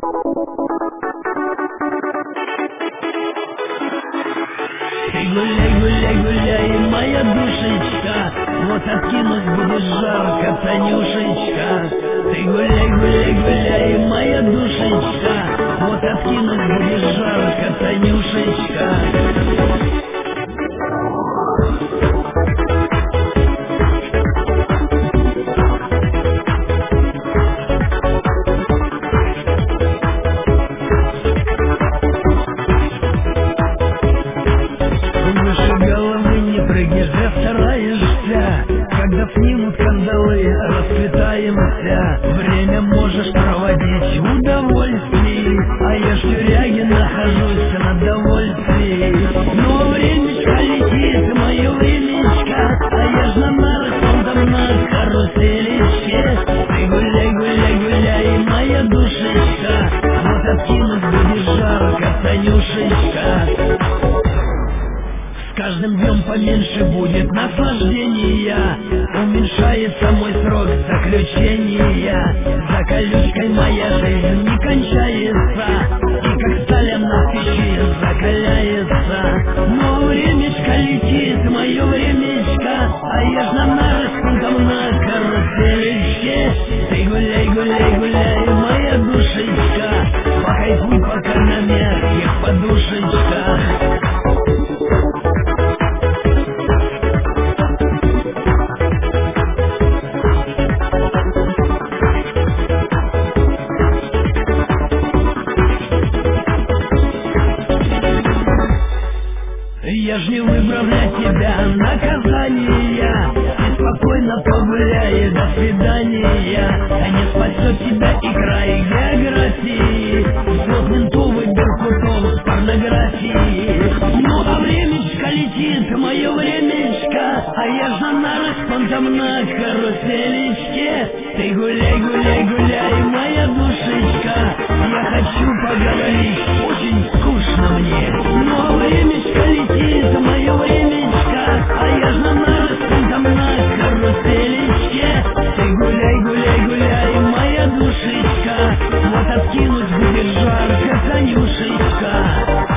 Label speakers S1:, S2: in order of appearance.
S1: Ты гуляй, гуляй, гуляй, моя душечка, вот откинуть будешь жарко, Танюшечка. Ты гуляй, гуляй, гуляй, моя душечка, вот откинуть будешь жарко, Танюшечка. Прыгнешь, стараешься, когда снимут кандалы, расцветаемся. Время можешь проводить в удовольствии, а я в тюряге нахожусь на довольствии. Но времечко летит, мое времечко, а я ж на нарах на каруселечке. Ты гуляй, гуляй, гуляй, моя душечка, вот откинуть будешь жарко, Танюшечка. С каждым днем поменьше будет наслаждения, уменьшается мой срок заключения. За колючкой моя жизнь не кончается, и как сталь на печи закаляется. Но времечко летит, мое времечко, а я ж на нарах там на каруселечке. Ты гуляй, гуляй, гуляй, моя душечка, покайфуй пока на мягких подушечках. Я ж не выбрал для тебя наказания, ты спокойно погуляй, до свидания. А не спасет тебя и край географии, слов ментовых беркутов с порнографии. Ну а времечко летит, мое времечко, а я ж на нарах там на каруселечке. Ты гуляй, гуляй, гуляй, моя душечка, я хочу поговорить, очень скучно мне. Ну а времечко летит, мое времечко, а я ж на нарах там на каруселечке. Ты гуляй, гуляй, гуляй, моя душечка, вот откинуть будет жарко, Танюшечка.